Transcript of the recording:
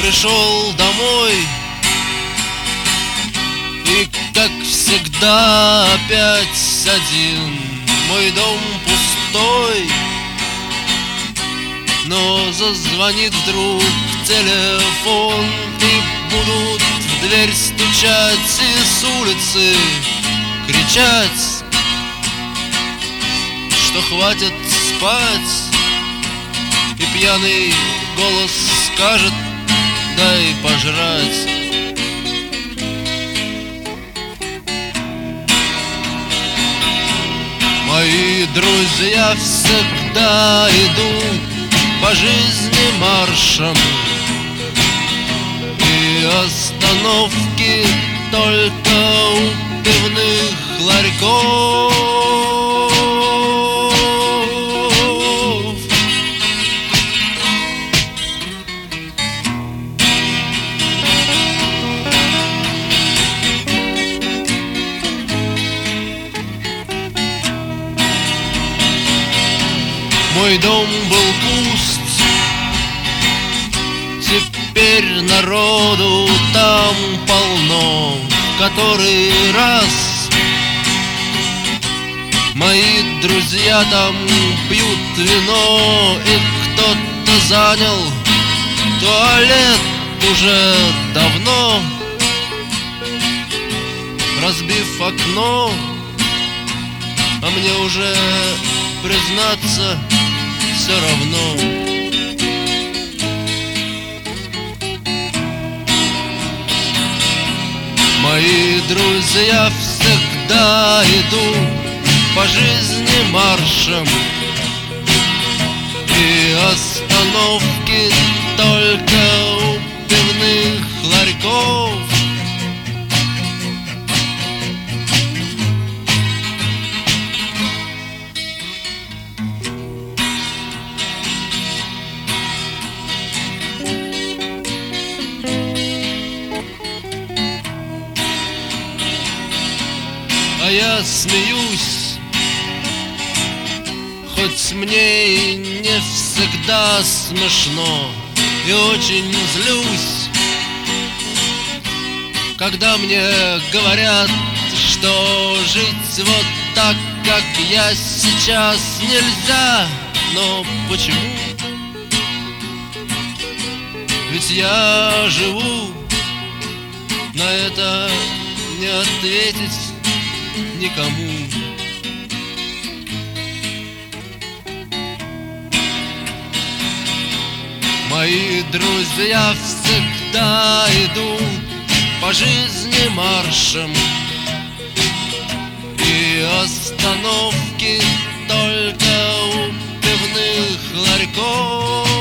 пришел домой, и, как всегда, опять один. Мой дом пустой, но зазвонит вдруг телефон, и будут в дверь стучать и с улицы кричать, что хватит спать. И пьяный голос скажет: дай пожрать. Мои друзья всегда идут по жизни маршем, и остановки только у пивных ларьков. Мой дом был пуст, теперь народу там полно. В который раз мои друзья там пьют вино, и кто-то занял туалет уже давно, разбив окно. А мне уже, признаться, все равно. Мои друзья всегда идут по жизни маршем, и остановки только у пивных ларьков. А я смеюсь, хоть мне и не всегда смешно, и очень злюсь, когда мне говорят, что жить вот так, как я сейчас, нельзя. Но почему? Ведь я живу, на это не ответить никому. Мои друзья всегда идут по жизни маршем, и остановки только у пивных ларьков.